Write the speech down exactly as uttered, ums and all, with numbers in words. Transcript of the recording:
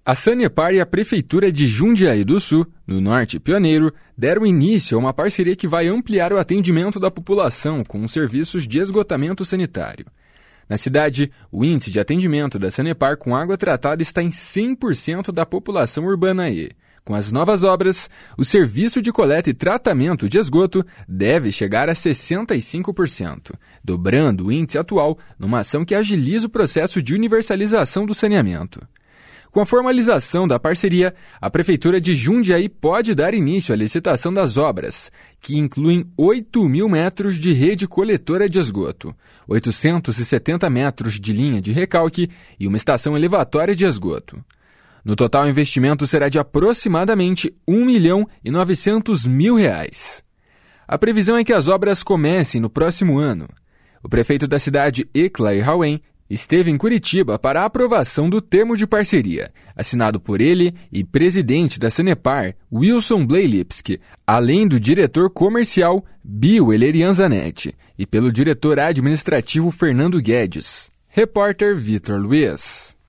A Sanepar e a Prefeitura de Jundiaí do Sul, no Norte Pioneiro, deram início a uma parceria que vai ampliar o atendimento da população com os serviços de esgotamento sanitário. Na cidade, o índice de atendimento da Sanepar com água tratada está em cem por cento da população urbana e, com as novas obras, o serviço de coleta e tratamento de esgoto deve chegar a sessenta e cinco por cento, dobrando o índice atual numa ação que agiliza o processo de universalização do saneamento. Com a formalização da parceria, a Prefeitura de Jundiaí pode dar início à licitação das obras, que incluem oito mil metros de rede coletora de esgoto, oitocentos e setenta metros de linha de recalque e uma estação elevatória de esgoto. No total, o investimento será de aproximadamente um milhão e novecentos mil reais. A previsão é que as obras comecem no próximo ano. O prefeito da cidade, Eclair Hauen, esteve em Curitiba para a aprovação do termo de parceria, assinado por ele e presidente da Sanepar, Wilson Bleilipski, além do diretor comercial, Bio Elerian Zanetti, e pelo diretor administrativo Fernando Guedes. Repórter Vitor Luiz.